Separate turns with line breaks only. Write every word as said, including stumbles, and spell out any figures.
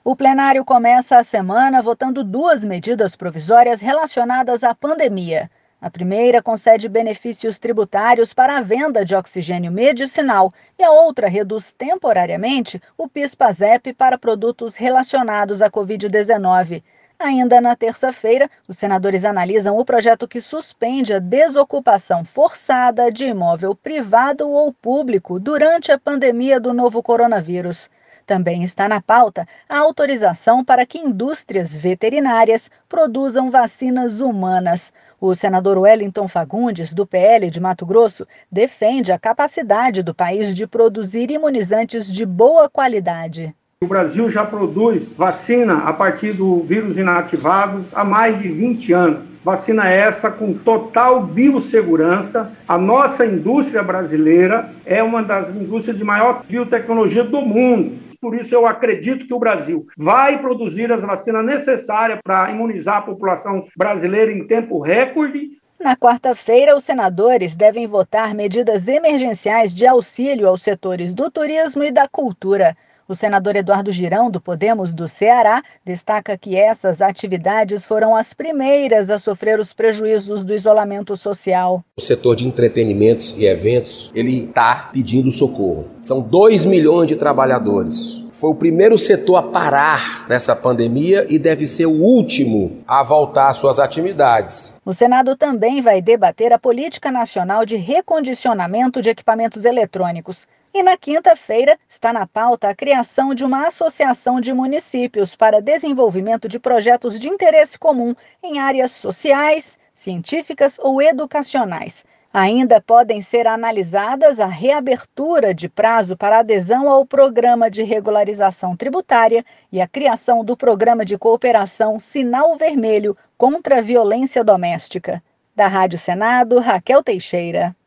O plenário começa a semana votando duas medidas provisórias relacionadas à pandemia. A primeira concede benefícios tributários para a venda de oxigênio medicinal e a outra reduz temporariamente o PIS/PASEP para produtos relacionados à covid dezenove. Ainda na terça-feira, os senadores analisam o projeto que suspende a desocupação forçada de imóvel privado ou público durante a pandemia do novo coronavírus. Também está na pauta a autorização para que indústrias veterinárias produzam vacinas humanas. O senador Wellington Fagundes, do P L de Mato Grosso, defende a capacidade do país de produzir imunizantes de boa qualidade.
O Brasil já produz vacina a partir do vírus inativados há mais de vinte anos. Vacina essa com total biossegurança. A nossa indústria brasileira é uma das indústrias de maior biotecnologia do mundo. Por isso eu acredito que o Brasil vai produzir as vacinas necessárias para imunizar a população brasileira em tempo recorde.
Na quarta-feira, os senadores devem votar medidas emergenciais de auxílio aos setores do turismo e da cultura. O senador Eduardo Girão, do Podemos do Ceará, destaca que essas atividades foram as primeiras a sofrer os prejuízos do isolamento social.
O setor de entretenimentos e eventos, ele está pedindo socorro. São dois milhões de trabalhadores. Foi o primeiro setor a parar nessa pandemia e deve ser o último a voltar às suas atividades.
O Senado também vai debater a Política Nacional de Recondicionamento de Equipamentos Eletrônicos. E na quinta-feira está na pauta a criação de uma associação de municípios para desenvolvimento de projetos de interesse comum em áreas sociais, científicas ou educacionais. Ainda podem ser analisadas a reabertura de prazo para adesão ao Programa de Regularização Tributária e a criação do Programa de Cooperação Sinal Vermelho contra a Violência Doméstica. Da Rádio Senado, Raquel Teixeira.